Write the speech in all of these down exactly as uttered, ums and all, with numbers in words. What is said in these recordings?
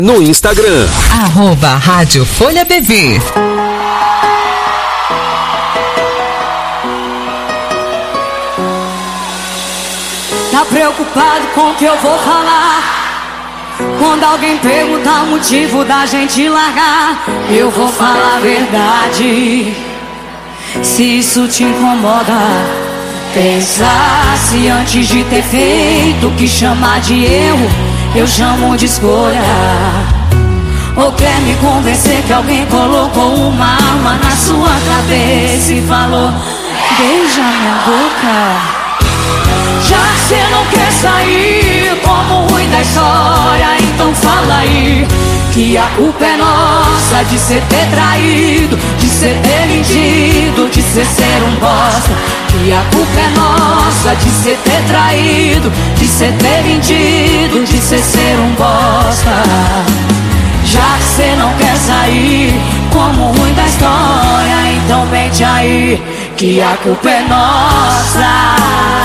No Instagram, arroba Rádio Folha B V. Tá preocupado com o que eu vou falar? Quando alguém perguntar o motivo da gente largar, eu vou falar a verdade. Se isso te incomoda, pensasse antes de ter feito o que chamar de erro, eu chamo de escolha. Ou quer me convencer que alguém colocou uma arma na sua cabeça e falou: beija minha boca. Já que cê não quer sair como ruim da história, então fala aí que a culpa é nossa de cê ter traído, de cê ter mentido, de cê ser um bosta. Que a culpa é nossa de cê ter traído, de cê ter mentido, de cê ser um bosta. Já que cê não quer sair como ruim da história, então mente aí que a culpa é nossa.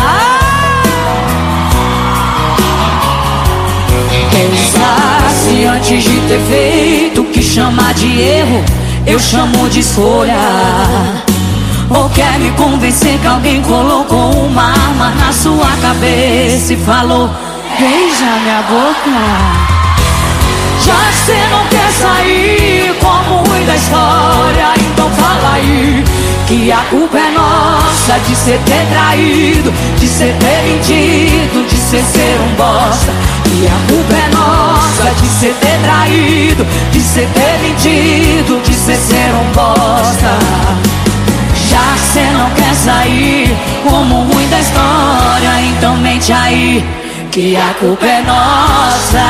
Pensasse antes de ter feito o que chamar de erro, eu chamo de escolha. Ou quer me convencer que alguém colocou uma arma na sua cabeça e falou: beija minha boca. Já que cê não quer sair como ruim da história, então fala aí que a culpa é nossa de cê ter traído, de cê ter mentido, de cê ser um bosta. Que a culpa é nossa de cê ter traído, de cê ter mentido, de cê ser um bosta. Já que cê não quer sair como ruim da história, então mente aí que a culpa é nossa.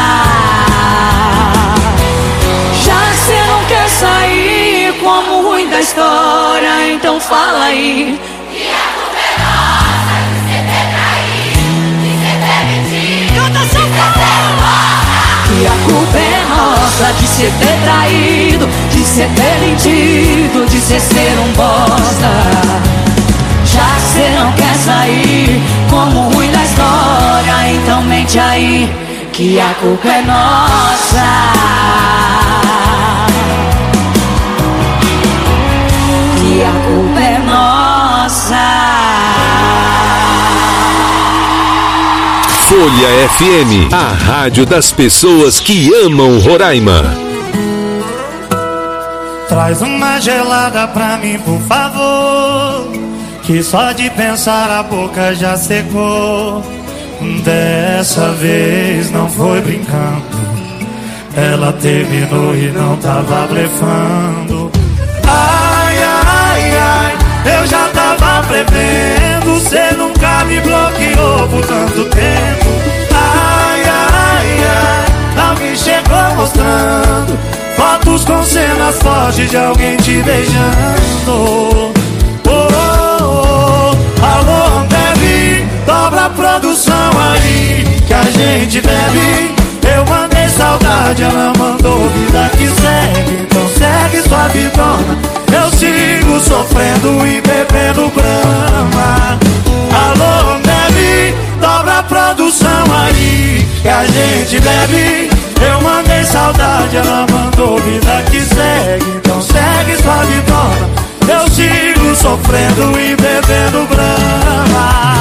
Já que cê não quer sair como ruim da história, então fala aí que a culpa é nossa de cê ter traído, de cê ter mentido, de cê ser um bosta. Que a culpa é nossa de cê ter traído, de cê ter mentido, de cê ser um bosta. Já que cê não quer sair como ruim da história, então mente aí que a culpa é nossa. Que a culpa é nossa. Folha F M, a rádio das pessoas que amam Roraima. Traz uma gelada pra mim, por favor, que só de pensar a boca já secou. Dessa vez não foi brincando, ela terminou e não tava blefando. Ai, ai, ai, eu já tava prevendo, cê nunca me bloqueou por tanto tempo. Ai, ai, ai, alguém chegou mostrando fotos com cenas fortes de alguém te beijando. Oh, oh, oh, alô, Ambev, dobra a produção aí que a gente bebe. Eu mandei saudade, ela mandou vida que segue, então segue sua vidona. Eu sigo sofrendo e bebendo brama. Alô, Ambev, dobra a produção aí que a gente bebe. Eu mandei saudade, ela mandou vida que segue, então segue sua vidona. Eu sigo sofrendo e bebendo brama.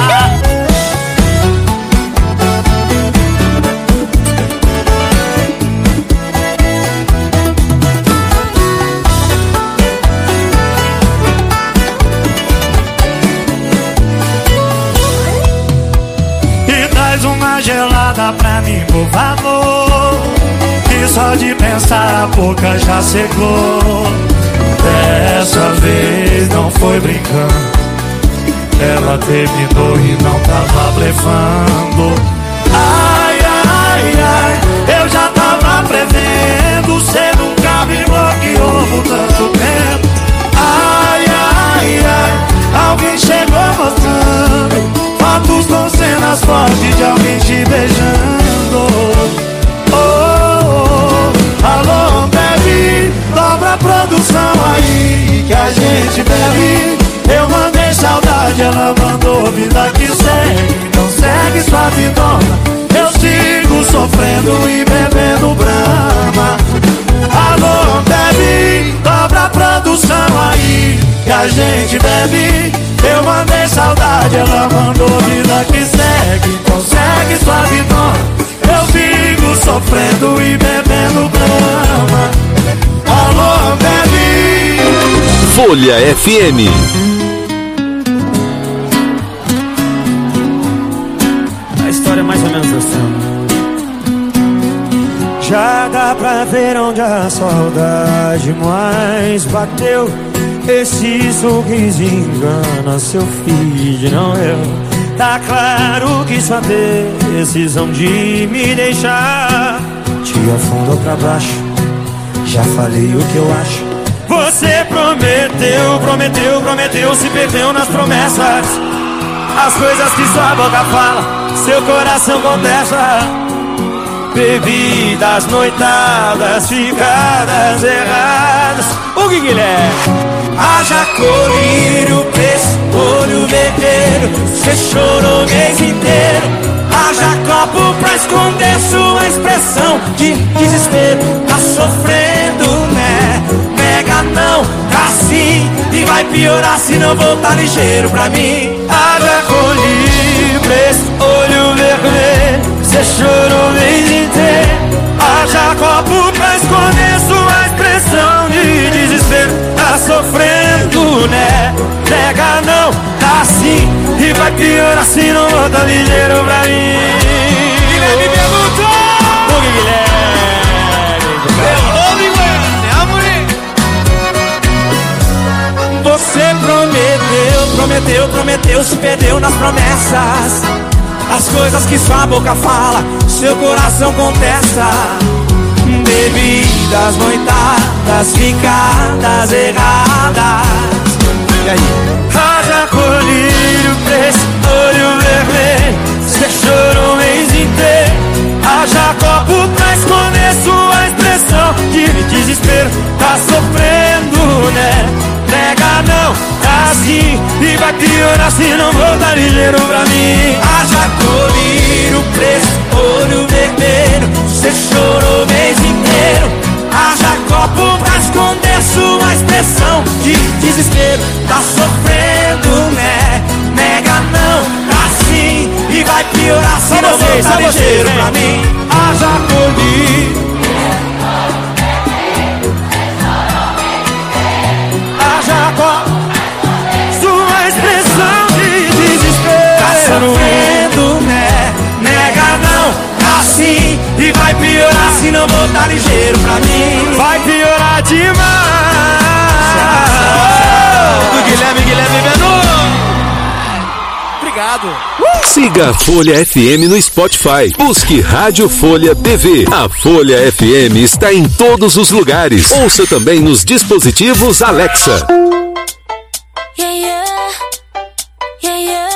Uma gelada pra mim, por favor, que só de pensar a boca já secou. Dessa vez não foi brincando, ela terminou e não tava blefando. Ai, ai, ai, eu já tava prevendo, cê nunca me bloqueou por tanto tempo. Ai, ai, ai, alguém chegou mostrando fotos com cenas fortes de alguém te beijando. Oh, oh, oh, alô, Ambev, dobra a produção aí que a gente bebe. Eu mandei saudade, ela mandou vida que segue, então segue sua vidona. Eu sigo sofrendo e bebendo branco. que a gente bebe. Eu mandei saudade, ela mandou vida que segue. Consegue sua vidona, eu vivo sofrendo e bebendo brama. Alô, bebe. Folha F M. A história é mais ou menos assim. Já dá pra ver onde a saudade mais bateu. Esse sorriso engana seu filho, não eu. Tá claro que sua decisão de me deixar te afundou pra baixo. Já falei o que eu acho. Você prometeu, prometeu, prometeu, se perdeu nas promessas. As coisas que sua boca fala, seu coração contesta. Bebidas, noitadas, ficadas erradas. O que Guilherme? Haja colírio, preço, olho vermelho. Cê chorou o mês inteiro. Haja copo pra esconder sua expressão de desespero. Tá sofrendo, né? Nega não, tá sim. E vai piorar se não voltar ligeiro pra mim. Haja colírio, preço, olho vermelho. Cê chorou o mês inteiro. Haja copo pra esconder sua expressão de desespero. Tá sofrendo, né? Nega não, tá sim. E vai piorar se não volta ligeiro pra mim. Guilherme perguntou. O que Guilherme? Perguntou, Guilherme, amore. Você prometeu, prometeu, prometeu, se perdeu nas promessas. As coisas que sua boca fala, seu coração contesta. Bebidas, noitadas, ficadas erradas. E aí? Haja colírio, preço, olho vermelho. Cê chorou o mês inteiro. Haja copo pra esconder sua expressão de desespero. Tá sofrendo, né? Nega não, tá assim. E vai piorar se não voltar ligeiro pra mim. Haja colírio, preço, olho vermelho. Cê chorou o mês inteiro. Haja copo pra esconder sua expressão de desespero. Tá sofrendo, né? Nega não, tá sim. E vai piorar se não voltar ligeiro pra mim. Haja colírio. Haja copo, sua expressão de desespero. Tá sofrendo, né? Nega não, assim. E vai piorar se não voltar ligeiro pra mim. Vai piorar demais. Do Guilherme, Guilherme Benu. Obrigado. Siga a Folha F M no Spotify. Busque Rádio Folha B V. A Folha F M está em todos os lugares. Ouça também nos dispositivos Alexa. Yeah, yeah. Yeah, yeah.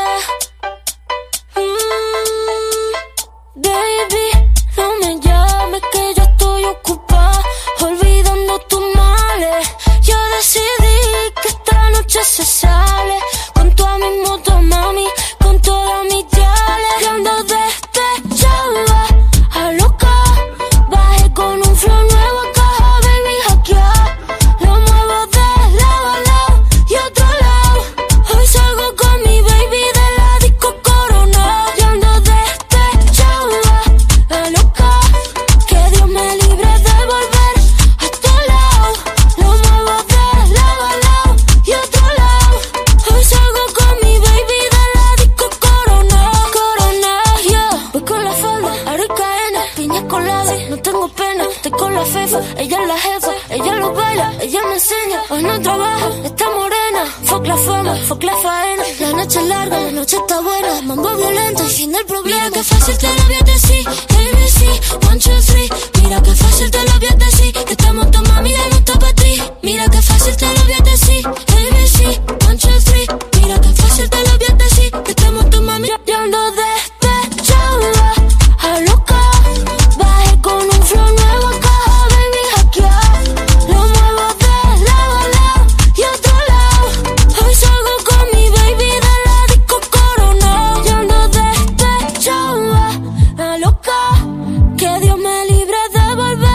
Baby, no me llames que yo estoy ocupada, olvidando tus males. Yo decidí que esta noche se sale con toda mi moto, mami, con todas mis diales. Y ando despechada, a loca, bajé con un flow nuevo a caja, baby, hackear. Lo muevo de lado a lado y otro lado. Hoy salgo con mi baby de la disco Corona. Y ando despechada, a loca, que Dios me libre de volver a este lado. Lo muevo de lado a lado y otro lado. Hoy salgo con mi baby de la disco Corona. Corona, yeah. Voy con la falda, aricaena, piña colada, no tengo pena. Estoy con la fefa, ella es la jefa, ella lo baila, ella me enseña. Hoy no trabaja, está morena. Fuck la fama, fuck la faena. La noche es larga, la noche está buena. Mambo violento, el fin del problema. Mira que fácil te lo voy a decir, A B C, one, two, three. Mira que fácil te lo voy a decir, que estamos tu mami, ya no está pa' ti. Mira que fácil te lo voy a decir, A B C, one, two, three. Mira que fácil te lo voy a decir, que estamos tu mami, ya ando despechada, a loca, bajé con un flow nuevo a caja, baby, hackear. Lo muevo de lado a lado y otro lado. Hoy salgo con mi baby de la disco Corona. Yo ando despechada, a loca, que Dios me libre de volver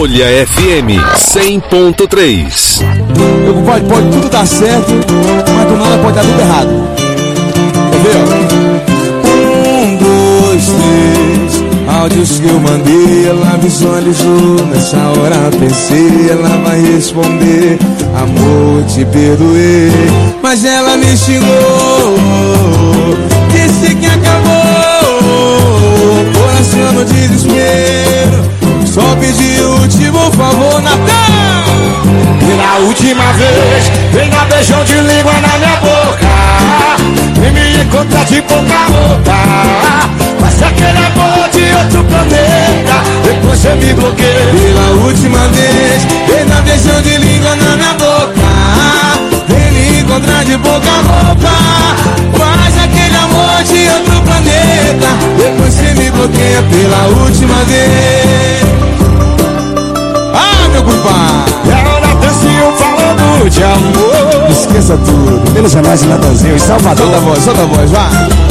Folha F M cem ponto três. Pode, pode tudo dar certo, mas do nada pode dar tudo errado. Quer ver, ó? Um, dois, três. Áudios que eu mandei, ela visualizou. Nessa hora pensei, ela vai responder: amor, te perdoei. Mas ela me xingou, disse que acabou. Coração no desespero, só pedi o último favor, Natal. Pela última vez, vem dar beijão de língua na minha boca, vem me encontrar de pouca roupa. Mas aquele amor de outro planeta, depois você me bloqueia. Pela última vez, vem dar beijão de língua na minha boca, vem me encontrar de pouca roupa. Mas aquele amor de outro planeta, depois você me bloqueia pela última vez. Ah, meu compadre! E agora Natanzinho falando de amor. Esqueça tudo, menos é mais de Natanzinho em Salvador. Solta a voz, solta a voz, vá.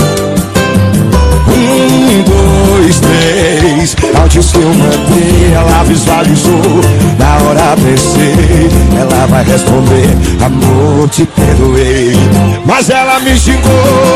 Um, dois, três. Áudios que eu mandei, ela visualizou. Na hora pensei, ela vai responder: amor, te perdoei. Mas ela me xingou,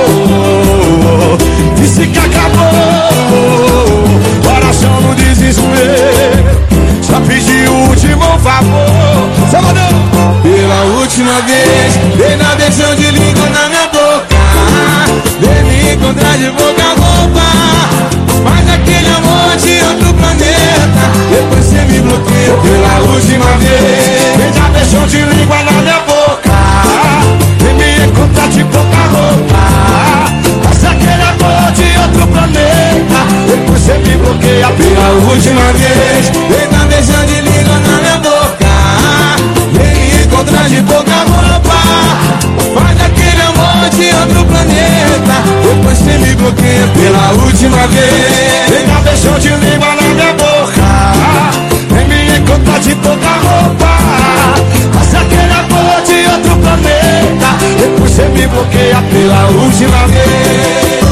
disse que acabou. Coração no desespero, só pedi o último favor. Salvador! Pela última vez, vem na beijão de língua na minha boca, vem me encontrar de boca a boca. Mas aquele amor de outro planeta, depois você me bloqueia pela última vez. Vem dar beijão de língua na minha boca, vem me encontrar de boca roupa. Mas aquele amor de outro planeta, depois você me bloqueia pela última vez. Vem dar beijão de língua na minha boca, vem me encontrar de boca roupa. Mas aquele amor de outro planeta, depois você me bloqueia pela última vez. Vem dar beijão de língua na minha boca, vem me encontrar de pouca roupa. Mas aquele amor de outro planeta, depois você me bloqueia pela última vez.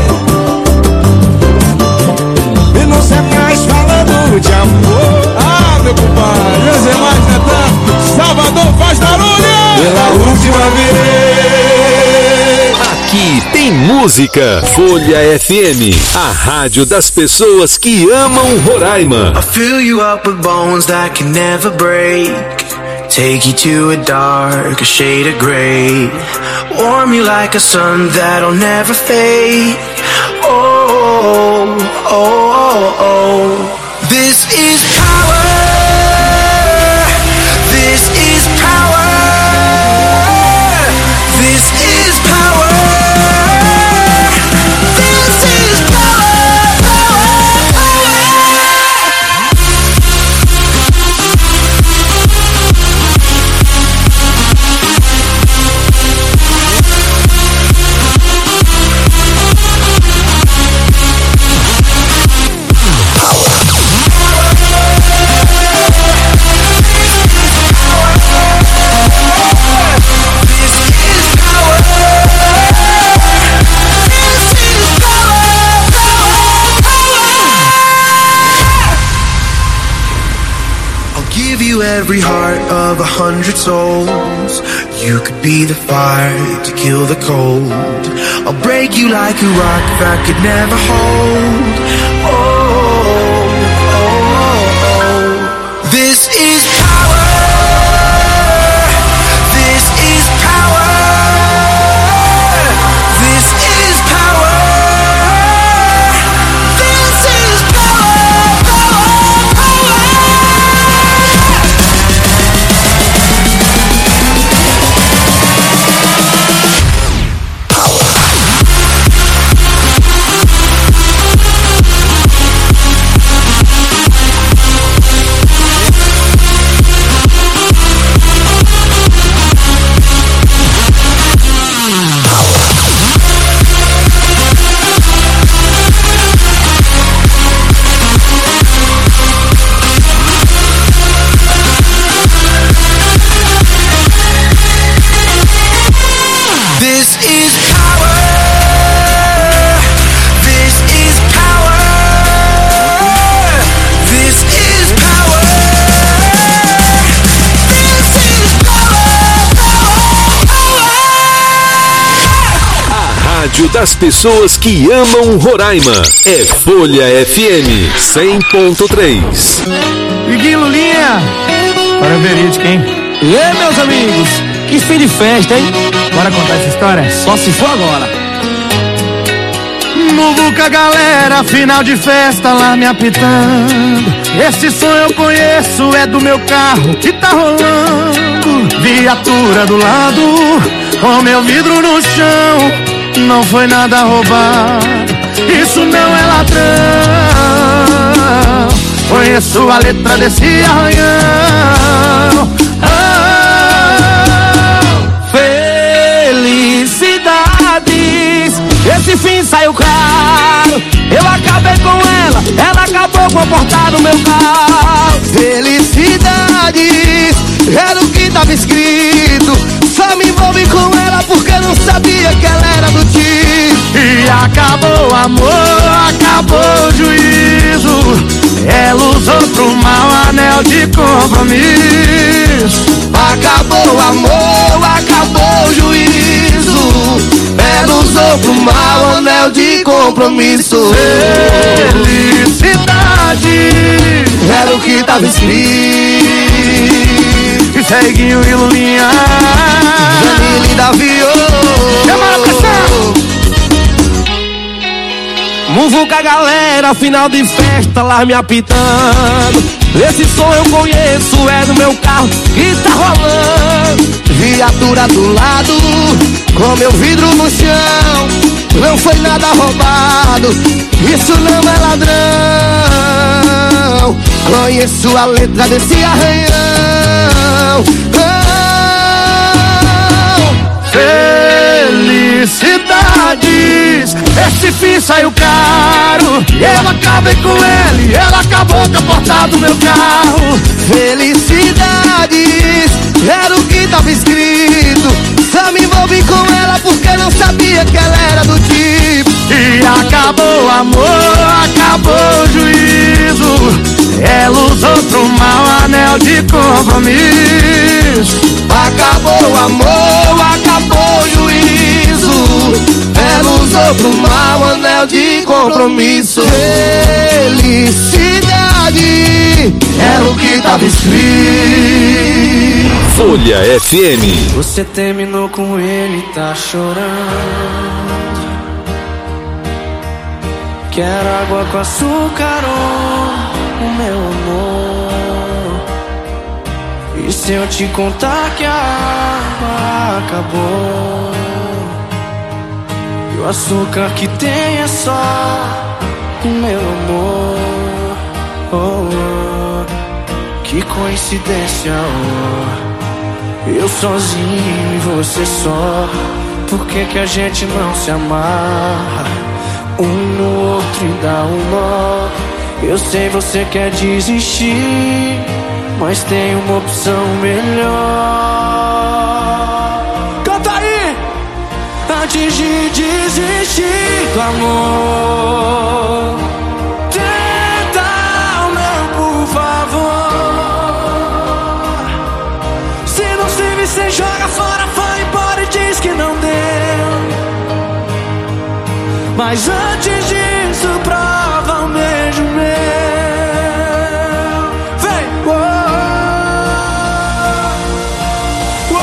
E não sei mais falando de amor. Ah, meu compadre, menos é mais, Natan. Salvador faz barulho pela última vez. Aqui tem música. Folha F M, a rádio das pessoas que amam Roraima. I'll fill you up with bones that can never break, take you to a darker shade of gray, warm you like a sun that'll never fade. Oh, oh, oh, oh. This is power. This is power. This is power. This is power, power, power. Every heart of a hundred souls, you could be the fire to kill the cold. I'll break you like a rock that could never hold. Oh, oh, oh. This is power. This is power. This is power. This is power, power, power. rádio das pessoas que amam Roraima. É Folha F M cem ponto três. Iguinho Lulinha, para verídico, hein? E aí, meus amigos, que fim de festa, hein? Bora contar essa história? Só se for agora. Muvuca, galera, final de festa lá me apitando. Esse som eu conheço, é do meu carro que tá rolando. Viatura do lado, com meu vidro no chão. Não foi nada roubado, isso não é ladrão. Conheço a letra desse arranhão. Oh, felicidades, esse fim saiu caro. Eu acabei com ela, ela acabou com a porta do meu carro. Felicidades, era o que tava escrito. Só me envolvi com ela porque não sabia que ela era do time. E acabou o amor, acabou o juízo. Ela usou pro mal anel de compromisso. Acabou o amor, acabou o juízo. Ela usou pro mal anel de compromisso. Felicidade, era o que tava escrito. E Ceguinho e Lulinha, Jamile e Davi, chama a pressão. Muvuca, galera, final de festa lá me apitando. Esse som eu conheço, é do meu carro que tá rolando. Viatura do lado, com meu vidro no chão. Não foi nada roubado, isso não é ladrão. Conheço a letra desse arranhão. Oh, felicidades, esse fim saiu caro. Eu acabei com ele, ela acabou com a porta do meu carro. Felicidades, era o que tava escrito. Só me envolvi com ela porque não sabia que ela era do tipo. E acabou o amor, acabou o juízo. Ela usou pro mal anel de compromisso. Acabou o amor, acabou o juízo. Ela usou pro mal anel de compromisso. Felicidade, era o que tava escrito. Folha F M. Você terminou com ele, tá chorando. Quero água com açúcar, oh, o meu amor. E se eu te contar que a água acabou, e o açúcar que tem é só o meu amor. Oh, oh, que coincidência, oh. Eu sozinho e você só. Por que que a gente não se amarra um no outro e dá um nó? Eu sei você quer desistir, mas tem uma opção melhor. Canta aí! Antes de desistir do amor, tenta o meu, por favor. Se não serve, você joga fora, vai embora e diz que não deu. Mas antes disso, prova um beijo meu. Vem! Uou, uou,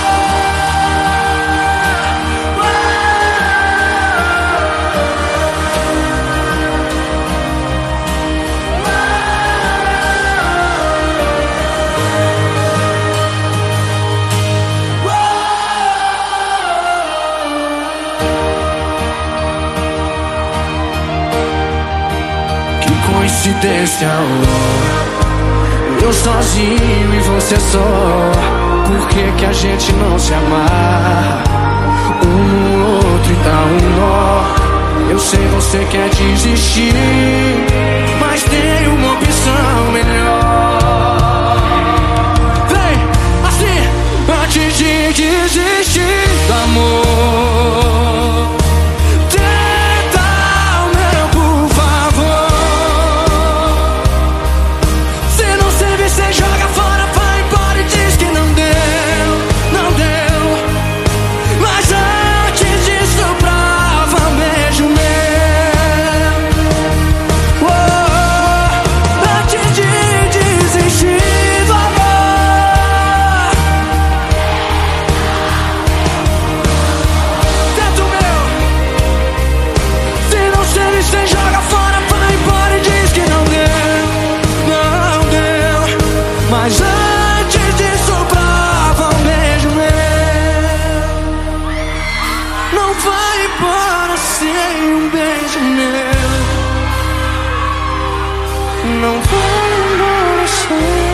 coincidência, oh. Eu sozinho e você só. Por que que a gente não se amarra um no outro e dá um nó? Eu sei você quer desistir, mas tem uma opção melhor. Vem, assim, antes de desistir do amor, tenta o meu, por favor. Se não serve, você joga fora, vai embora e diz que não deu, não deu. Mas antes disso, prova embora sem um beijo meu. Não vai embora sem.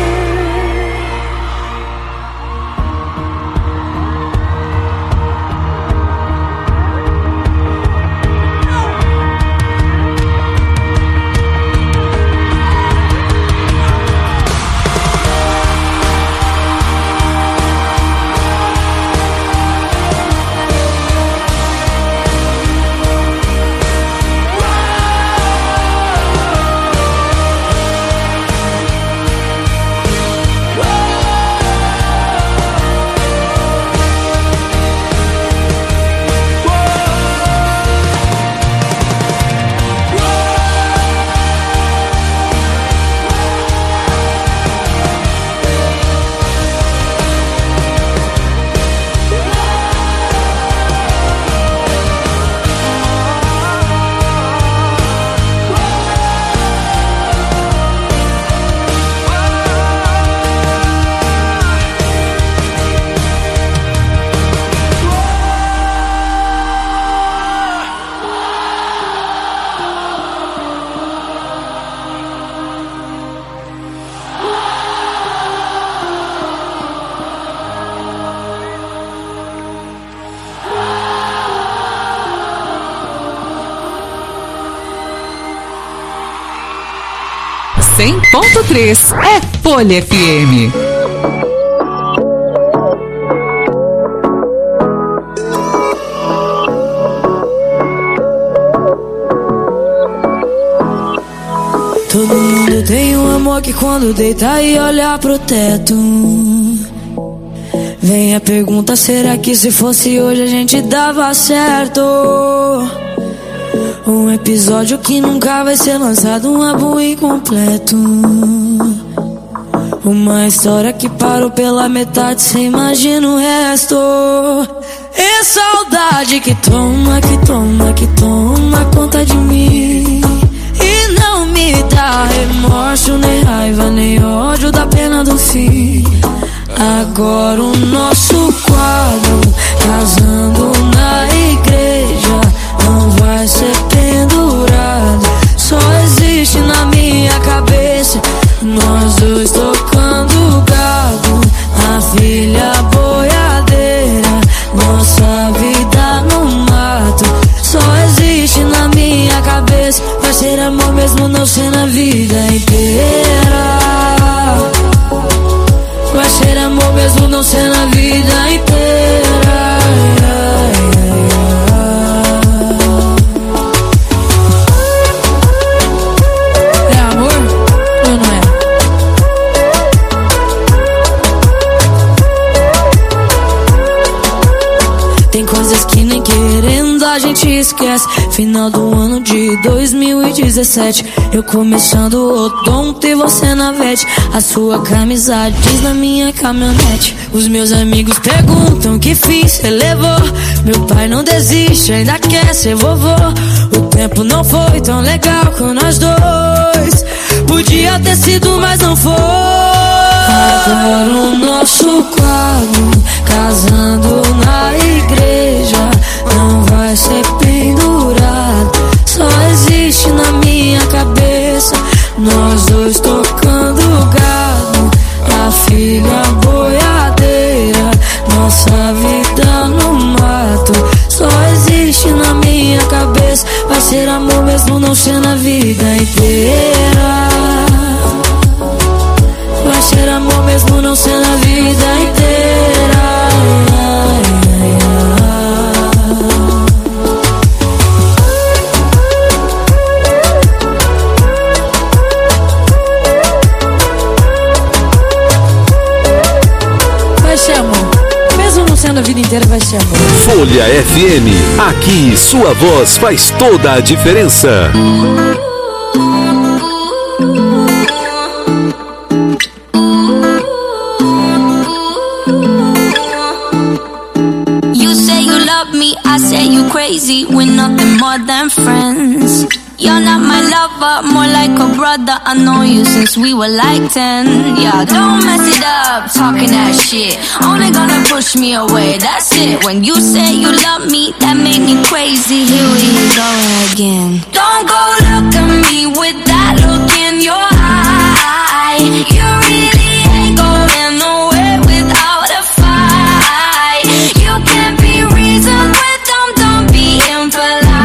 cem ponto três é Folha F M. Todo mundo tem um amor que quando deita e olha pro teto, vem a pergunta, será que se fosse hoje a gente dava certo? Um episódio que nunca vai ser lançado, um álbum incompleto. Uma história que parou pela metade, cê imagina o resto. É saudade que toma, que toma, que toma conta de mim. E não me dá remorso, nem raiva, nem ódio da pena do fim. Agora o nosso quadro, casando na igreja, não vai ser pendurado, só existe na minha cabeça. Nós dois tocando gado, a filha boiadeira, nossa vida no mato, só existe na minha cabeça. Vai ser amor mesmo não ser na vida inteira. Vai ser amor mesmo não ser na vida inteira. É amor ou não é? Tem coisas que nem querendo a gente esquece. Final do ano de dois mil e dezessete, eu começando o odonto e você na vete. A sua camisa diz na minha caminhonete. Os meus amigos perguntam que fiz, cê levou. Meu pai não desiste, ainda quer ser vovô. O tempo não foi tão legal com nós dois, podia ter sido, mas não foi. Agora o nosso quadro, casando na igreja, não vai ser pendurado, só existe na minha cabeça. Nós dois tocando gado, a filha boiadeira, nossa vida no mato, só existe na minha cabeça. Vai ser amor mesmo não ser na vida inteira. Vai ser amor mesmo não ser na vida inteira. Vai ser amor mesmo não sendo a vida inteira, vai ser amor. Folha F M, aqui sua voz faz toda a diferença. You say you love me, I say you crazy, we're nothing more than friends. You're not my lover, more like a brother. I know you since we were like ten. Yeah, don't mess it up, talking that shit. Only gonna push me away, that's it. When you say you love me, that made me crazy. Here we go again. Don't go look at me with that look in your eye. You really ain't going nowhere without a fight. You can't be reasoned with them, don't be impolite.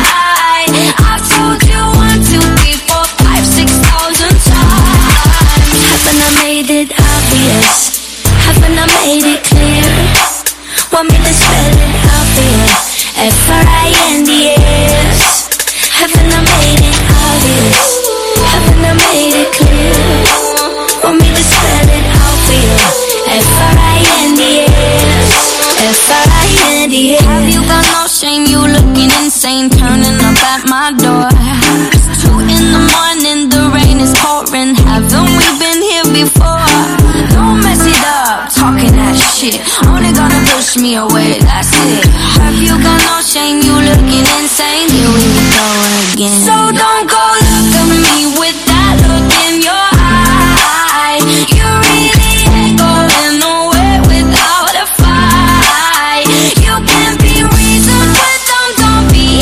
I've told you one, two, three, four, five, six thousand times. Haven't I made it obvious? Haven't I made it clear? Want me to spell it out for you? F R I N D S. Haven't I made it obvious? Haven't I made it clear? Want me to spell it out for you? F R I N D S. F R I N D S. Have you got no shame? You looking insane, turning up at my door. It's two in the morning, the rain is pouring. Haven't we been here before? Don't mess it up, talking that shit. Only gonna push me away, that's it. Have you got no shame? You looking insane. Here we go again. So don't go look at me with that look in your eye. You really ain't going nowhere without a fight. You can't be reasoned with them, don't be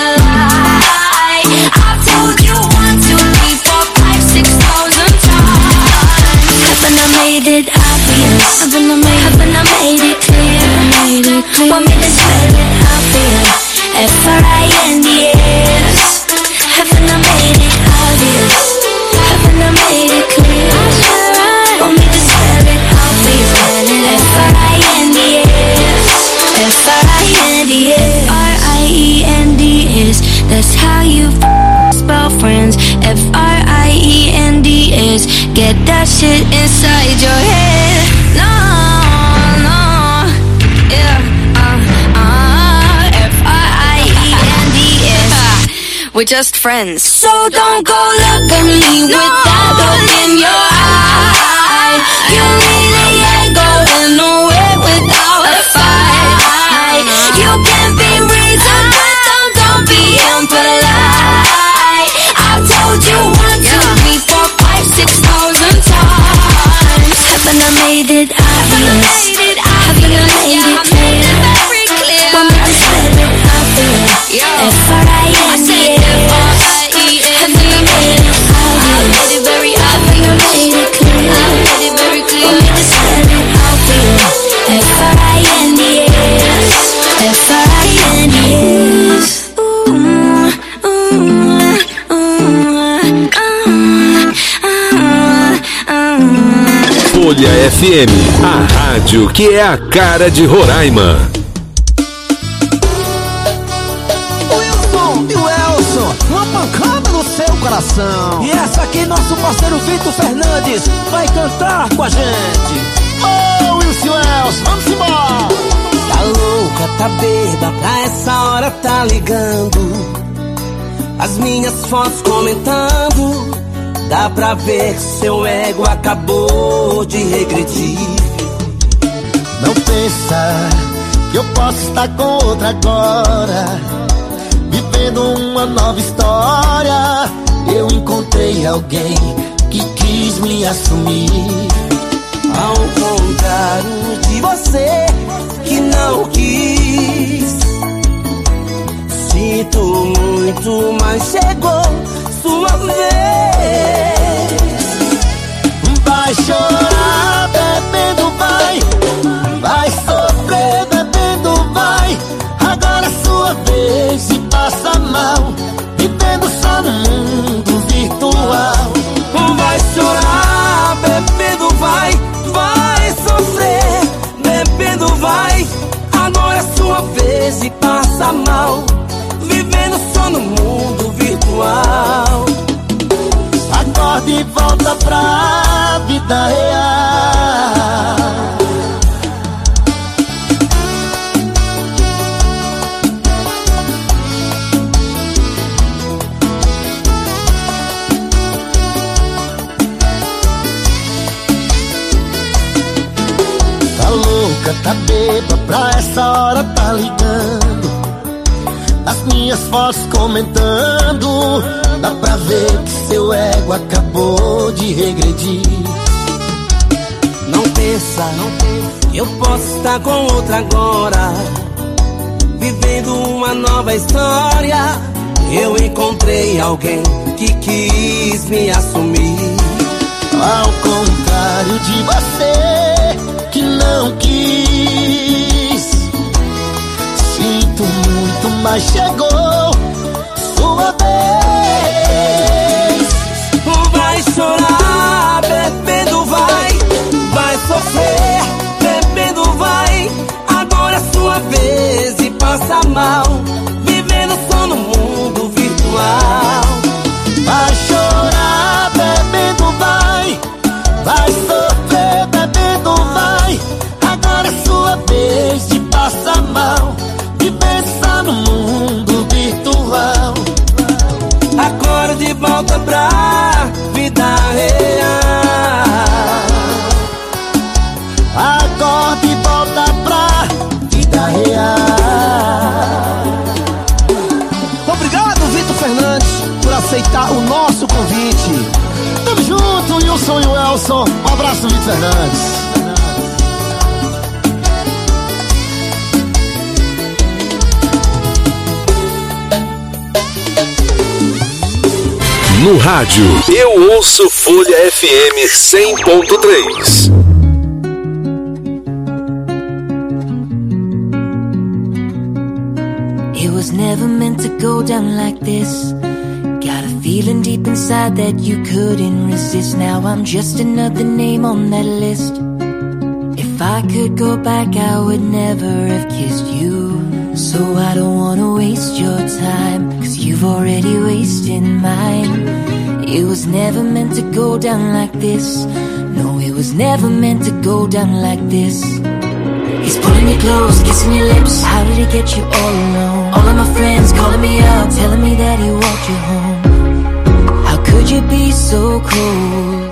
impolite. I've told you one, two, three, four, five, six thousand times. Haven't I made it obvious? Haven't I made, haven't I made it clear? Made it clear. Want me to spell it out for you? F R I N D S. Haven't I made it obvious? Haven't I made it clear? Want me to spell it out for you? F R I N D S. F R I N D S. R I E N D S. That's how you f- spell friends. F R I E N D S. Get that shit inside your head. No, no, yeah, uh, uh, F R I E N D S. We're just friends. So don't go look at me with that look in your eye. You really ain't going nowhere without a fight. You can't be reasoned with them, don't be impolite. I've told you one, two, three, four, five, six thousand times. Haven't I made it obvious? Haven't I made it clear? Want me to spell it out for you? F R I N D S. Haven't I made it obvious? Haven't I made it clear? Want me to spell it out for you? F R I N D S. F R I N D S. Ooh, ooh, ooh, ah, ah, ah. Folha F M, a rádio que é a cara de Roraima. Wilson e o Elson, uma pancada no seu coração. E essa aqui nosso parceiro Vitor Fernandes vai cantar com a gente. Ô oh, Wilson e o Elson, vamos embora. Tá louca, tá bêbada, pra essa hora tá ligando. As minhas fotos comentando. Dá pra ver que seu ego acabou de regredir. Não pensa que eu posso estar com outra agora, vivendo uma nova história. Eu encontrei alguém que quis me assumir. Ao contrário de você que não quis. Sinto muito, mas chegou sua vez. Vai chorar bebendo, vai. Vai sofrer bebendo, vai. Agora é sua vez e passa mal, vivendo só no mundo virtual. Vai chorar bebendo, vai. Vai sofrer bebendo, vai. Agora é sua vez e passa mal, vivendo só no mundo virtual. Acorde e volta pra vida real. Tá louca, tá bêbada, pra essa hora tá ligando. as minhas fotos comentando. Dá pra ver que seu ego acabou de regredir. Não pensa, não pensa, eu posso estar com outra agora, vivendo uma nova história. Eu encontrei alguém que quis me assumir. Ao contrário de você, que não quis. Sinto muito, mas chegou sua vez. Vai chorar, bebendo vai. Vai sofrer, bebendo vai. Agora é sua vez e passa mal, vivendo só no mundo virtual. Vai chorar, bebendo vai. Vai sofrer, bebendo vai. Agora é sua vez de passar mal, de pensar no mundo virtual. Agora de volta pra vida real. Agora de volta pra vida real. Obrigado, Vitor Fernandes, por aceitar o nosso convite. Tamo junto, Wilson e Welson. Um abraço, Vitor Fernandes. No rádio, eu ouço Folha F M cem ponto três. It was never meant to go down like this. Got a feeling deep inside that you couldn't resist. Now I'm just another name on that list. If I could go back, I would never have kissed you. So I don't wanna waste your time, cause you've already wasted mine. It was never meant to go down like this. No, it was never meant to go down like this. He's pulling you close, kissing your lips. How did he get you all alone? All of my friends calling me up, telling me that he walked you home. How could you be so cold?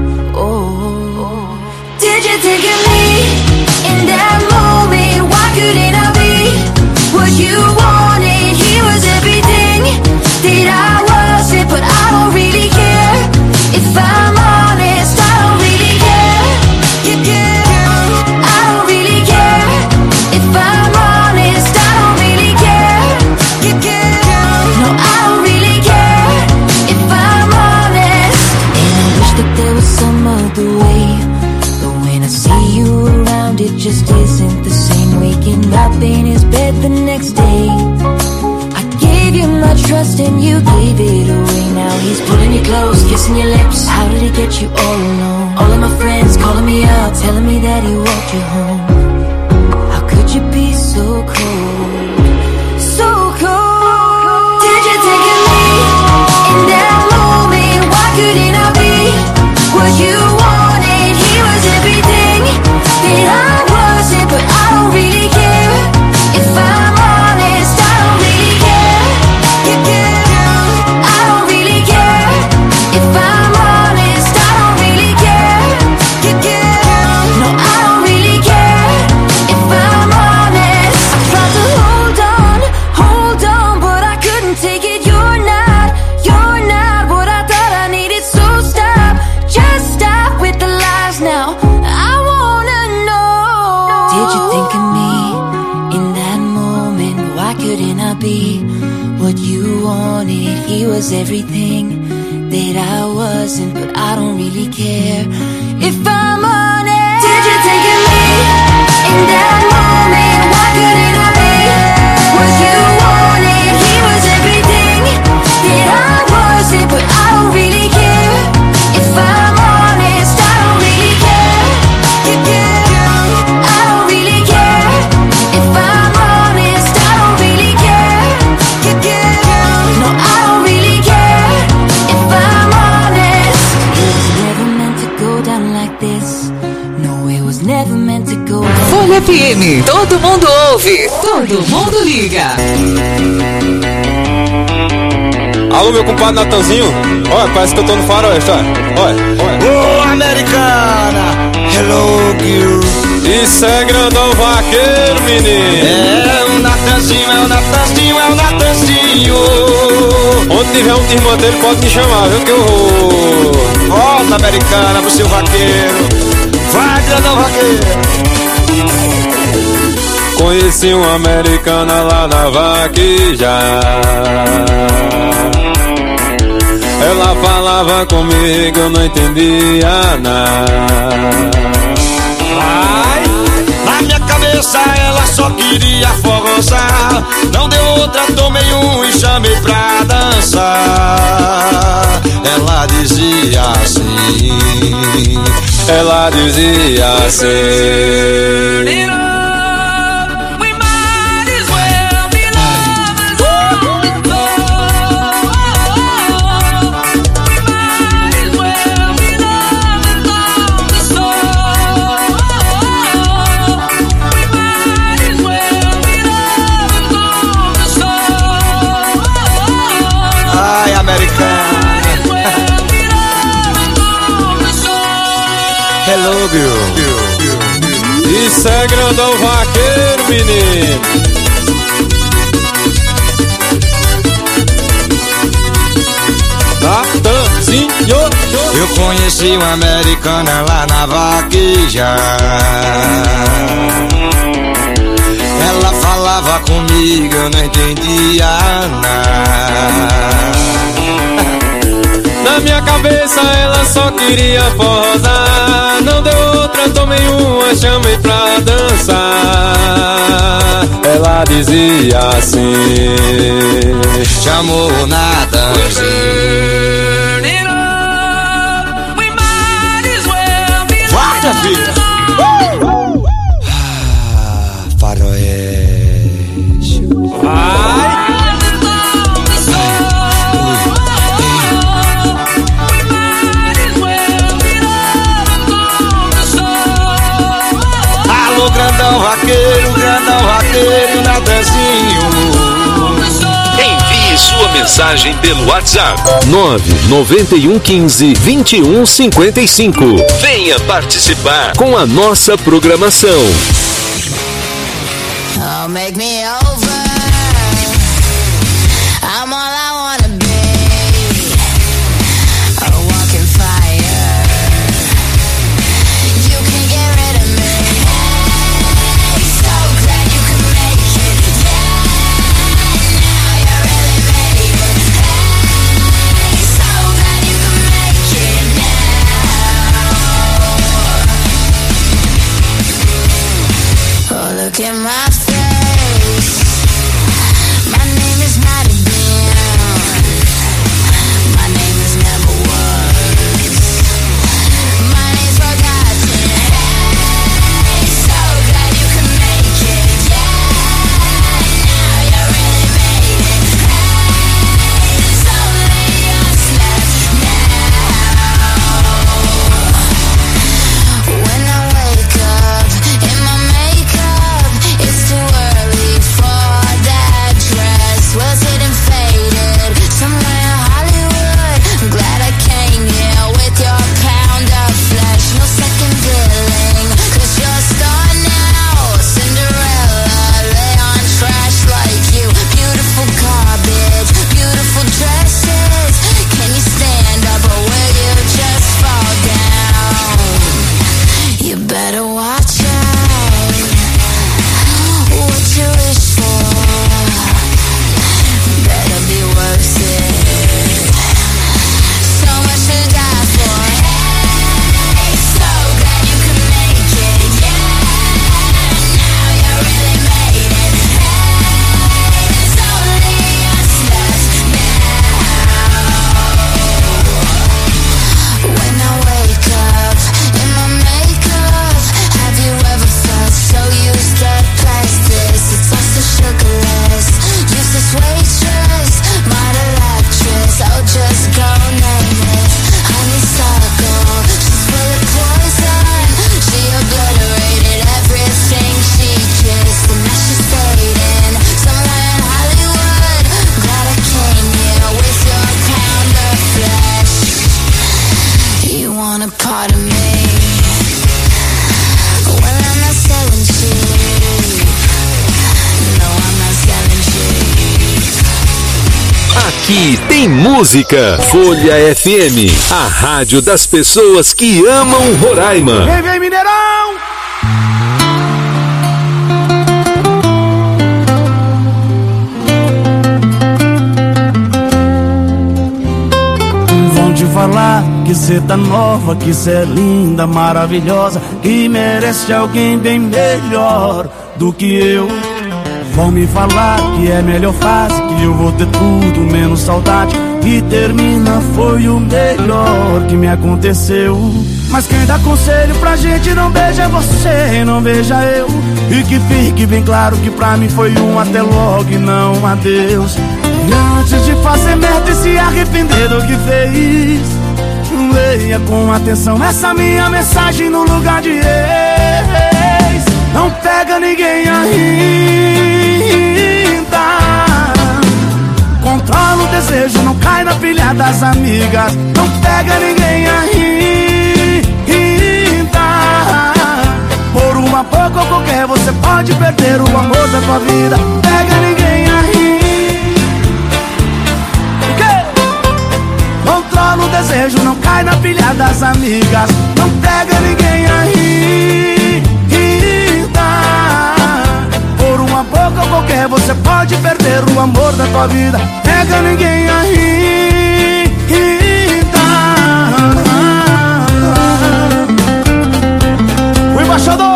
Oh, did you think of me in that moment? Why couldn't I be what you wanted? He was everything that I wasn't, but I don't really care. If I'm honest, I don't really care. You care, I don't really care. If I'm honest, I don't really care. You care, no, I don't really care. If I'm honest, and I wish that there was some other way, but when I see you around, it just isn't the same. Waking up in his bed the next day, I gave you my trust and you gave it away. Now he's pulling you close, kissing your lips. How did he get you all alone? All of my friends calling me up, telling me that he walked you home. How could you be so cold? So cold. Did you think of me in that moment? Why couldn't I be what you wanted? He was everything that I wasn't, but I don't really care. If I'm honest, I don't really care. You care, I don't really care. If I'm honest, I don't really care. You care, no, I don't really care. If I'm honest, I tried to hold on, hold on, but I couldn't take it. You're not, you're not what I thought I needed. So stop, just stop with the lies now. I wanna know. Did you think of me in that moment? Why couldn't I be what you wanted? He was everything that I wasn't, but I don't really care. If I'm honest, did you think of me in that moment? Why couldn't I be what you wanted? He was everything that I wasn't, but I don't really care. If I'm honest, I don't really care. You care, I don't really care. If I'm honest, I don't really care. You care, no, I don't really care. If I'm honest, it was never meant to go down like this. No, it was never meant to go down. Folha F M, todo mundo ouve, todo mundo liga. Alô, meu compadre Natanzinho. Olha, parece que eu tô no faroeste, olha. Olha, olha. Ô, americana, hello, girl. Isso é grandão vaqueiro, menino. É o Natanzinho, é o Natanzinho, é o Natanzinho. Nezinho. Onde tiver um desmantelho pode me chamar, viu que eu vou. Volta, Americana, pro seu vaqueiro. Vai, grandão vaqueiro. Conheci uma americana lá na vaqueja. Ela falava comigo, eu não entendia nada. Ai, na minha cabeça ela só queria forrosar. Não deu outra, tomei um e chamei pra dançar. Ela dizia assim, ela dizia assim. Hello, girl. Isso é grandão vaqueiro, menino. Natanzinho. Eu conheci uma americana lá na vaqueja. Ela falava comigo, eu não entendia nada. Na minha cabeça ela só queria forrosar. Não deu outra, tomei uma, chamei pra dançar. Ela dizia assim, chamou na dancinha. Vai, filha. Ah, faroeste. Ai. Grandão vaqueiro, grandão vaqueiro, Natanzinho. Envie sua mensagem pelo WhatsApp nove nove um um cinco, vinte e um cinquenta e cinco. Venha participar com a nossa programação. Oh, make me over. I'm all I wanna be. A walking fire. You can get rid of me. Hey, so glad you can make it. Yeah, now you're really made it. Hey, so glad you can make it now. Oh, look at my face. Aqui tem música. Folha F M, a rádio das pessoas que amam Roraima. Vem, vem, Mineirão! Vão te falar que cê tá nova, que cê é linda, maravilhosa, que merece alguém bem melhor do que eu. Vão me falar que é melhor fase, que eu vou ter tudo menos saudade, que termina foi o melhor que me aconteceu. Mas quem dá conselho pra gente não beija você, não beija eu. E que fique bem claro que pra mim foi um até logo e não um adeus. E antes de fazer merda e se arrepender do que fez, leia com atenção essa minha mensagem no lugar de ex. Não pega ninguém ainda, controla o desejo, não cai na pilha das amigas. Não pega ninguém ainda, por uma pouco ou qualquer você pode perder o amor da tua vida. Pega ninguém ainda, controla o desejo, não cai na pilha das amigas. Não pega ninguém ainda, por uma boca ou qualquer você pode perder o amor da tua vida. Pega ninguém ainda. O embaixador.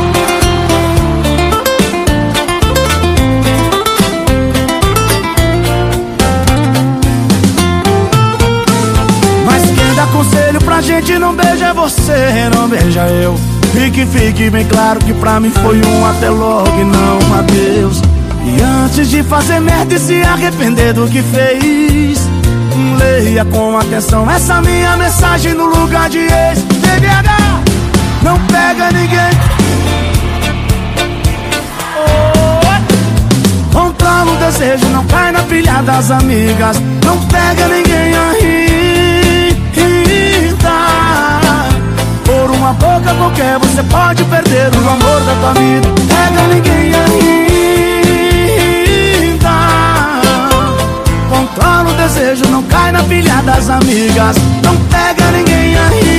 Mas quem dá conselho pra gente não beija você, não beija eu. E que fique bem claro que pra mim foi um até logo e não um adeus. E antes de fazer merda e se arrepender do que fez, leia com atenção essa minha mensagem no lugar de ex. T V H, não pega ninguém. Oh, controla o desejo, não cai na pilha das amigas. Não pega ninguém ainda, por uma boca qualquer você pode perder o amor da tua vida. Pega ninguém ainda, controla o desejo, não cai na pilha das amigas. Não pega ninguém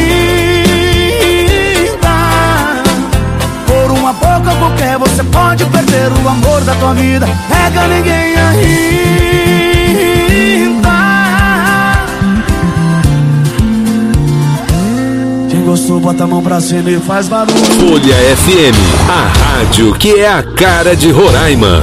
ainda, por uma boca qualquer você pode perder o amor da tua vida. Pega ninguém ainda. Gostou, bota a mão pra cima e faz barulho. Folha F M, a rádio que é a cara de Roraima.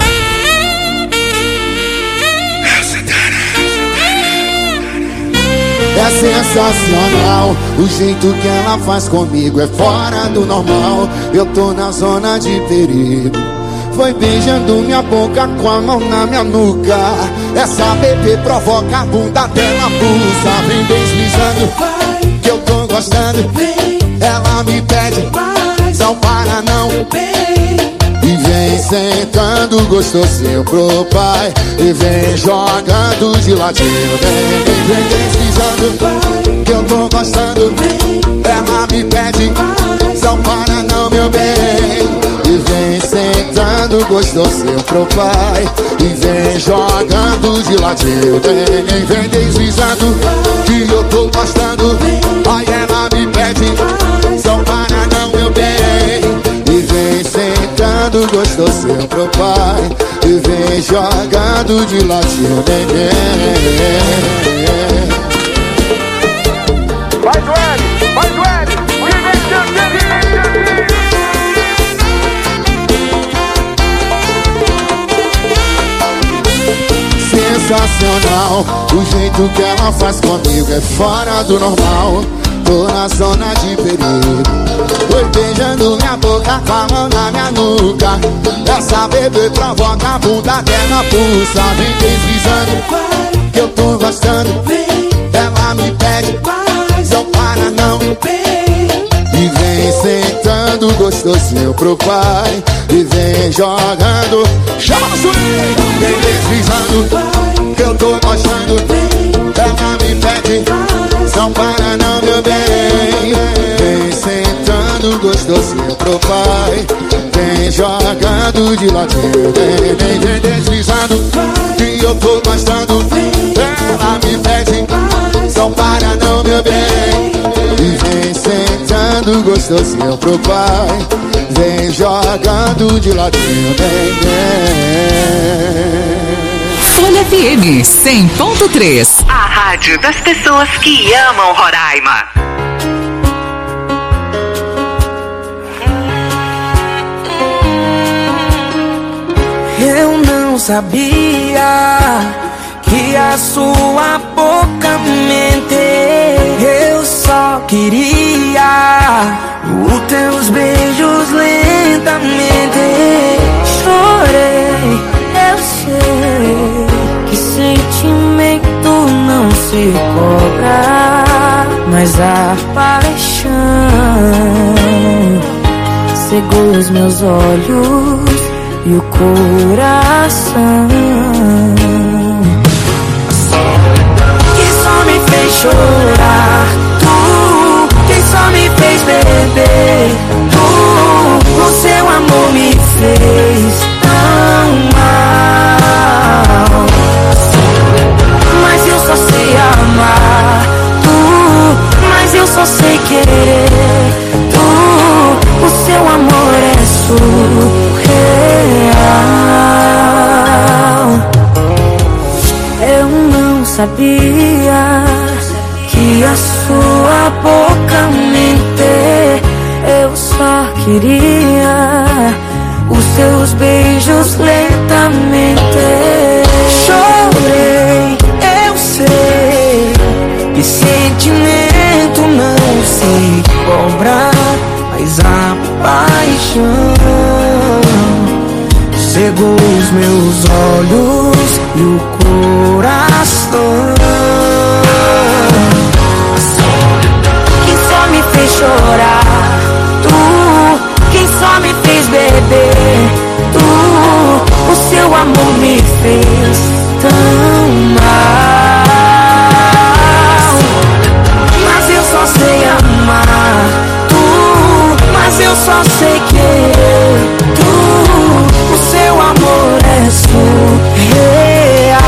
É sensacional, o jeito que ela faz comigo é fora do normal. Eu tô na zona de perigo, foi beijando minha boca com a mão na minha nuca. Essa bebê provoca a bunda dela, pulsa, vem deslizando, que eu tô gostando. Ela me pede, não para não. E vem sentando gostosinho pro pai, e vem jogando de ladinho. Vem, vem, vem deslizando, que eu tô gostando. Ela me pede, não para não, meu bem. E vem sentando gostosinho pro pai, e vem jogando de ladinho. Vem, vem, vem deslizando, que eu tô gostando. Aí ela me pede, não para não, meu bem. E vem sentando gostosinho pro pai, e vem jogando de ladinho. Vem, vem. Vai, Joelho, vai, Joelho, que vem sensacional, o jeito que ela faz comigo é fora do normal. Tô na zona de perigo, foi beijando minha boca com a mão na minha nuca. Essa bebê provoca a bunda dela, pulsa, vem deslizando, que eu tô gostando. Ela me pede, não para não. E vem sentando gostosinho pro pai, e vem jogando. Chama o swing, vem deslizando, que eu tô gostando. Ela me pede, não para não, meu bem. Vem sentando gostosinho pro pai, vem jogando de ladinho. Vem, vem, vem deslizando, que eu tô gostando. gostosinho pro pai. Vem jogando de ladinho, vem, vem. Folha F M cem ponto três. A rádio das pessoas que amam Roraima. Eu não sabia que a sua boca mente. Eu só queria os teus beijos lentamente. Chorei, eu sei que sentimento não se cobra, mas a paixão cegou os meus olhos e o coração, que só me fez chorar. Tu, que só me fez beber. Tu, o seu amor me fez tão mal, mas eu só sei amar. Tu, mas eu só sei querer. Tu, o seu amor é surreal. Eu não sabia que a sua boca mente. Eu só queria os seus beijos lentamente. Chorei, eu sei que sentimento não se cobra, mas a paixão cegou os meus olhos e o coração, que só me fez chorar. Tu, quem só me fez beber. Tu, o seu amor me fez tão mal, mas eu só sei amar. Tu, mas eu só sei querer. Tu, o seu amor é surreal.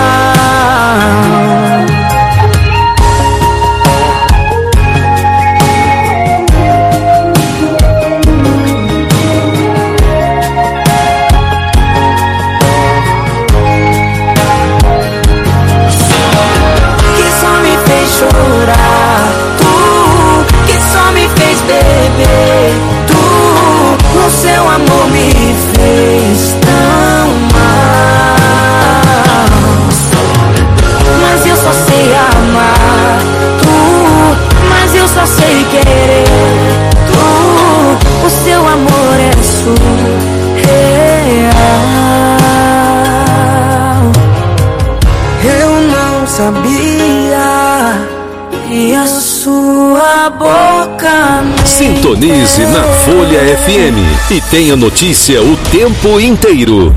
Que só me fez chorar. Tu, que só me fez beber. Tu, o seu amor me fez tão mal, mas eu só sei amar. Tu, mas eu só sei querer. Tu, o seu amor é surreal. Eu não sabia que a sua boca me... Sintonize na Folha F M e tenha notícia o tempo inteiro.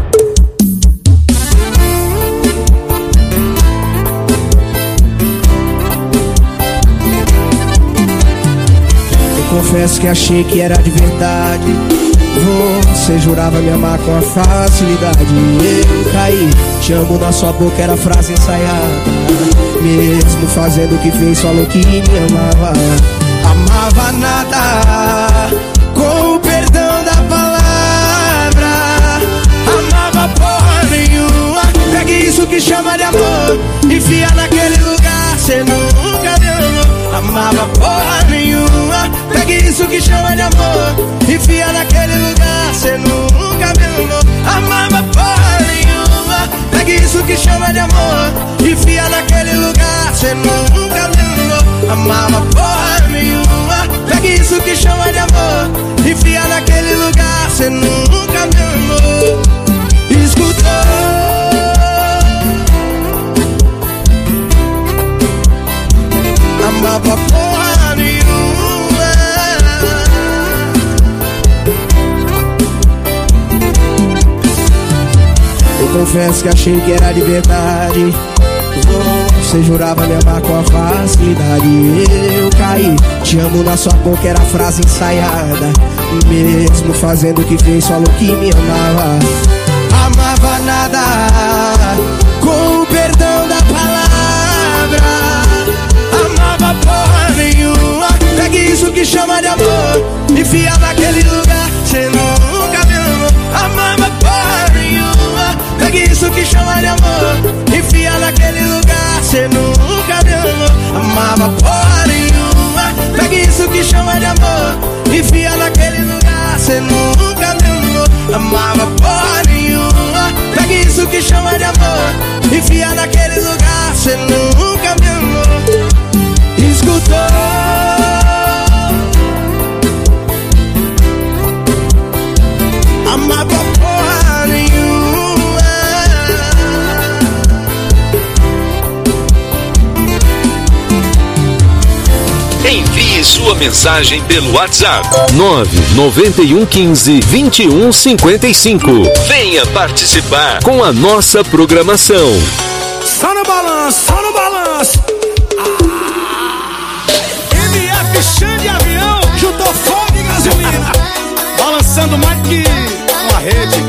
Eu confesso que achei que era de verdade. Você jurava me amar com a facilidade. Eu caí, te amo na sua boca, era frase ensaiada. Mesmo fazendo o que fez, falou que me amava. Amava nada, com o perdão da palavra. Amava porra nenhuma. Pegue isso que chama de amor, enfia naquele lugar, cê nunca me amou. Amava porra nenhuma. Pegue isso que chama de amor, enfia naquele lugar, cê nunca me amou. Amava porra nenhuma. Pegue isso que chama de amor, enfia naquele lugar, cê nunca me amou. Amava porra nenhuma. Pegue isso que chama de amor, enfia naquele lugar, cê nunca me amou. Escutou? Amava porra nenhuma. Eu confesso que achei que era de verdade. Você jurava me amar com a facilidade. Eu caí, te amo na sua boca, era frase ensaiada. Mesmo fazendo o que fez, falou que me amava. Amava nada, com o perdão da palavra. Amava porra nenhuma. Pegue isso que chama de amor, que chama de amor, enfia naquele lugar, cê nunca me amou. Amava porra nenhuma. Pegue isso que chama de amor, enfia naquele lugar, cê nunca me amou. Amava porra nenhuma. Pegue isso que chama de amor, enfia naquele lugar, cê nunca me amou. Escutou? Amava porra nenhuma. Envie sua mensagem pelo WhatsApp nove nove um quinze, vinte e um cinquenta e cinco. Venha participar com a nossa programação. Só no balanço, só no balanço. Ah. M F Xande de avião, juntou fogo e gasolina. Balançando mais que uma rede.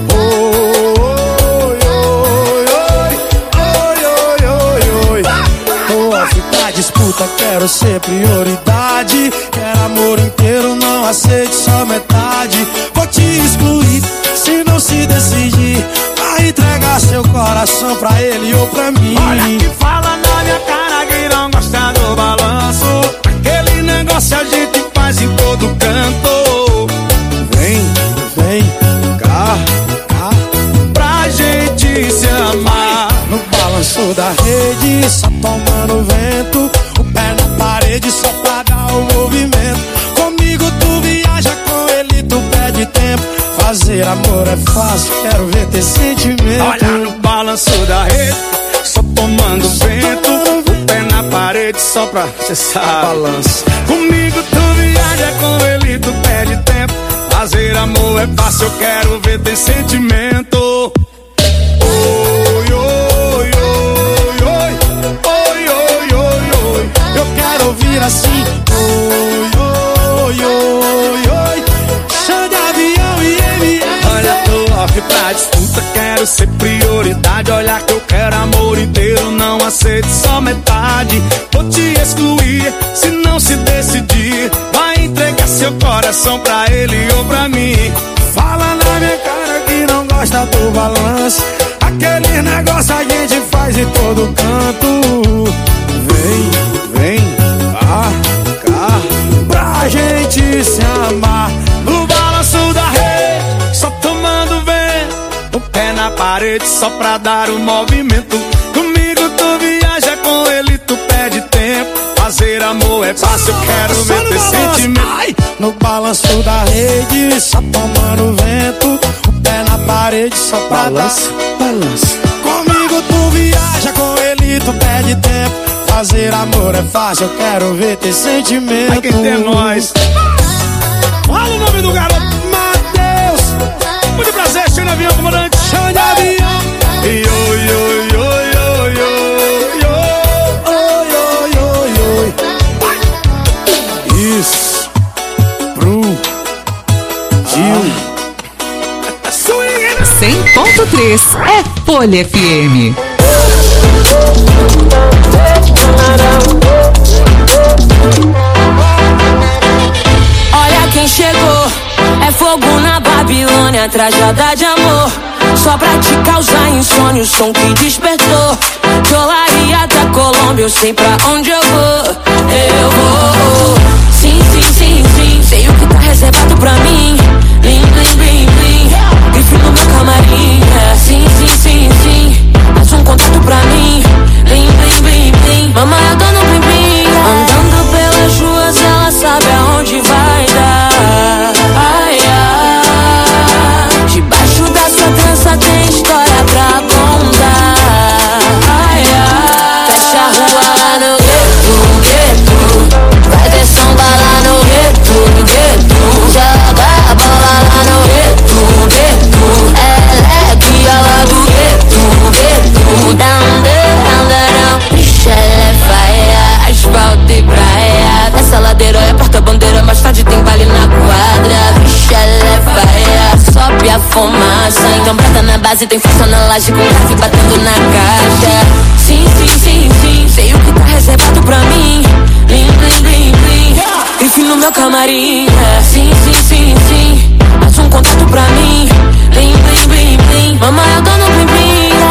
Oi, oi, oi, oi, oi, oi, oi. Tô pra disputa, quero ser prioridade. Quero amor inteiro, não aceite só metade. Vou te excluir se não se decidir. Vai entregar seu coração pra ele ou pra mim. Olha que fala na minha cara que não gosta do balanço. Aquele negócio a gente faz em todo canto. Vem, vem cá, cá, pra gente se amar. No balanço da rede, só tomando vento. O pé na parede só pra dar o movimento. Comigo tu viaja, com ele tu perde tempo. Fazer amor é fácil, quero ver ter sentimento. Olha no balanço da rede, só tomando vento. O pé na parede só pra cessar balanço. Comigo tu viaja, com ele tu perde tempo. Fazer amor é fácil, eu quero ver ter sentimento. Oi, oi, oi, oi, oi, oi, oi, oi. Eu quero ouvir assim. Oi, oi, oi, oi. Xande de avião e M F. Olha, tô off pra disputa, quero ser prioridade. Olha que eu quero amor inteiro, não aceito só metade. Vou te excluir se não se decidir. Vai entregar seu coração pra ele ou pra mim. Fala na minha cara que não gosta do balanço. Aquele negócio a gente faz em todo canto. Vem, vem, cá, cá, pra gente se amar. No balanço da rede, só tomando vento. O pé na parede só pra dar o movimento. Comigo tu viaja, com ele tu perde tempo. Fazer amor é fácil, eu quero ver ter sentimento. Ai, no balanço da rede, só tomando vento. O pé na parede só pra balança, dar balança. Comigo tu viaja, com ele tu perde tempo. Fazer amor é fácil, eu quero ver ter sentimento. Ai, quem tem nós. Fala o nome do garoto, Matheus. Muito prazer, Xande de avião, comandante Xande de avião. E oi, oi, oi, oi, oi, oi, oi, oi, oi. Isso. Pro Gil. cem ponto três é Folha F M. Olha quem chegou, é fogo na Babilônia, tragédia de amor. Só pra te causar insônia, o som que despertou. De Olaria da Colômbia, eu sei pra onde eu vou. Eu vou. Sim, sim, sim, sim, sei o que tá reservado pra mim. Blim, blim, blim, blim, grife no meu camarim. Sim, sim, sim, sim, faz um contato pra mim. Blim, blim, blim, blim, mamãe eu dou no blim, blim. Andando pelas ruas, ela sabe aonde vai dar. Ai, ai, debaixo da sua dança tem história pra contar. Ai, ai, fecha a rua lá no gueto, gueto. Vai ter samba lá no gueto, gueto. Joga a bola lá no gueto, gueto. Ela é guia lá do gueto, gueto. Down, down, down, bicha, ela é faia. Asfalto e praia. Nessa ladeira é porta-bandeira, mais tarde tem baile na quadra. Bicha, ela é faia. Sobe a fumaça. Então brota na base, tem força na laje com grave batendo na caixa. Sim, sim, sim, sim, sei o que tá reservado pra mim. Blim, blim, blim, blim, grife no meu camarim. Sim, sim, sim, sim, faz um contato pra mim. Blim, blim, blim, blim, mamãe eu dou no blim, blim.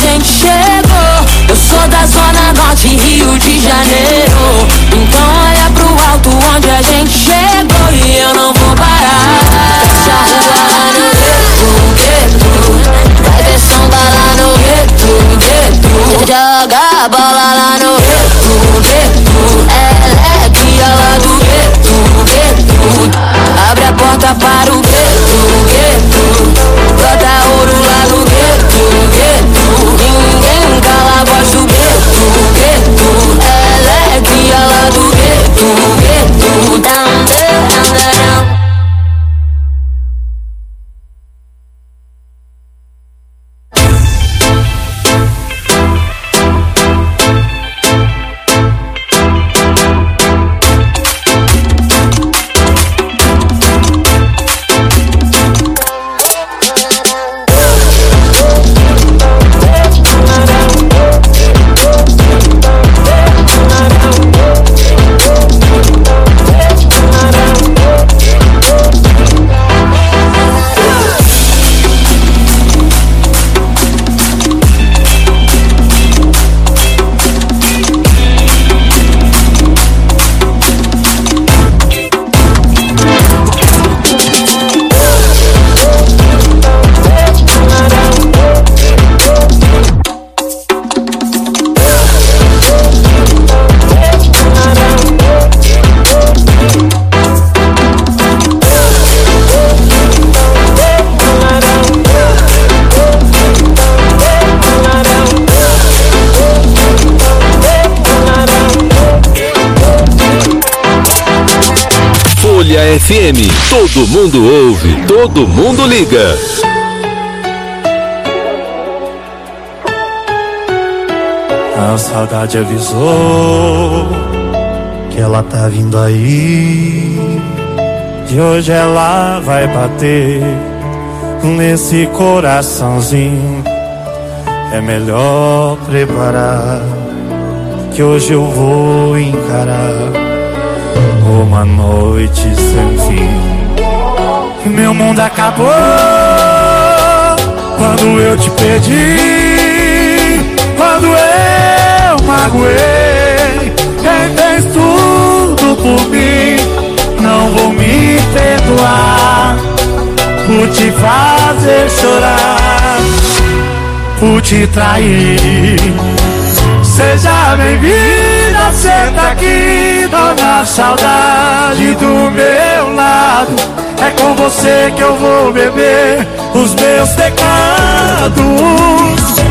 gente chegou. Eu sou da Zona Norte, Rio de Janeiro. Então olha pro alto onde a gente chegou e eu não vou parar. Fecha a rua lá no gueto, gueto. Vai ter samba lá no gueto, gueto. Joga a bola lá no gueto, gueto. Ela é cria lá do gueto, gueto. Abre a porta para o gueto, gueto. Bota ouro lá no gueto, gueto. Ninguém cala a voz do gueto, gueto. Ela é cria lá do gueto, gueto. Down, down, down. F M, todo mundo ouve, todo mundo liga. A saudade avisou que ela tá vindo aí, e hoje ela vai bater nesse coraçãozinho. É melhor preparar, que hoje eu vou encarar uma noite sem fim. Meu mundo acabou quando eu te perdi, quando eu magoei. Quem fez tudo por mim não vou me perdoar por te fazer chorar, por te trair. Seja bem-vinda, senta aqui, dona saudade do meu lado. É com você que eu vou beber os meus pecados.